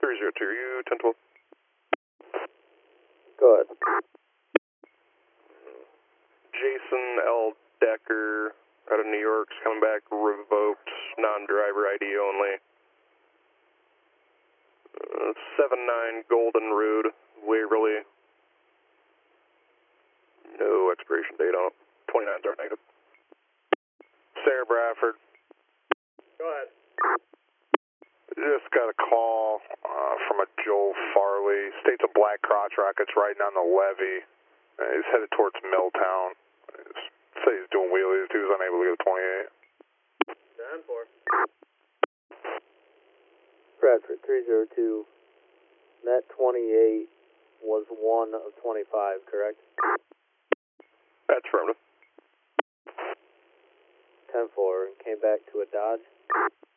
302, you 1012. Go ahead. Jason L. Decker out of New York's coming back revoked, non-driver ID only. 79 Golden Road, Waverly. No expiration date on it. 29s are negative. Sarah Bradford. Go ahead. Just got a call from a Joel Farley. States a black crotch rocket's riding on the levee. He's headed towards Milltown. Say he's doing wheelies. He was unable to get a 28. 10-4. Bradford 302. That 28 was 1 of 25, correct? That's affirmative. 10-4 and came back to a Dodge.